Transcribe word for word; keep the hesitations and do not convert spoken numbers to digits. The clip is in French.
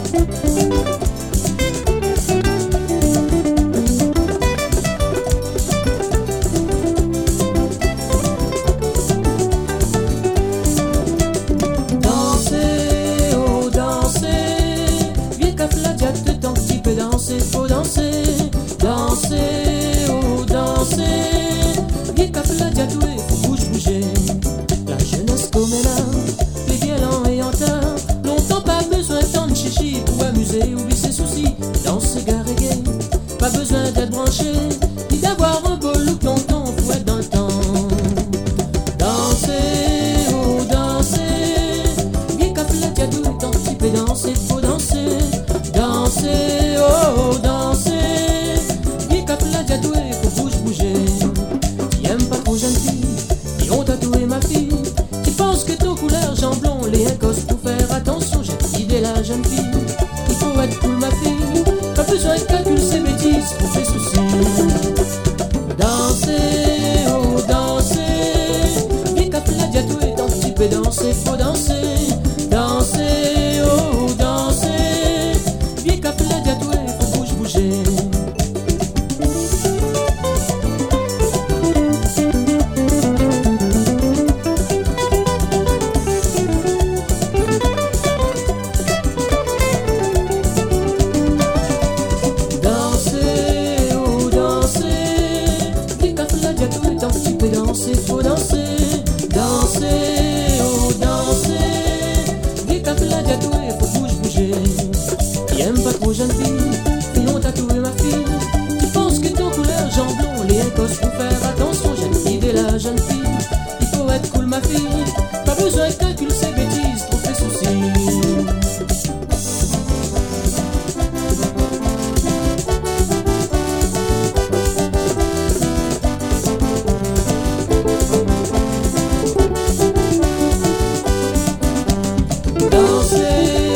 Faut danser, danser, oh danser. Vieux cap la diadoué, faut bouge bouger. La jeunesse comme est là, les violents et en tard. Longtemps pas besoin de chichi pour amuser, oublie ses soucis. Danser gare et gay, pas besoin d'être branché, ni d'avoir un beau look longtemps, faut être dans le temps. Danser, oh danser. Vieux cap la diadoué, tant que tu peux danser, faut danser, danser, oh danser. Vieux cap la diadoué, faut bouge bouger. Qui aime pas trop jeune fille, qui ont tatoué ma fille. Qui pense que ton couleur jambon, les incos pour faire attention. J'ai idée la jeune fille, il faut être cool ma fille. Pas besoin de calculer ses bêtises, pour fait souci. Danser, oh danser. Vieux cap la diadoué, tant que tu peux danser, faut danser, danser, oh danser. Vieux cap la diadoué, faut bouge bouger. Danser, oh danser. Vieux cap la diadoué, tant que tu peux danser, faut danser, danser, oh danser. Vieux cap la diadoué, faut bouge bouger. Qui aime pas trop jeune fille, qui ont tatoué ma fille. Qui pense que ton couleur jambon, les incos pour faire attention. J'ai idée la jeune fille, il faut être cool ma fille. Pas besoin de calculer ses bêtises, trop fait souci. Danser,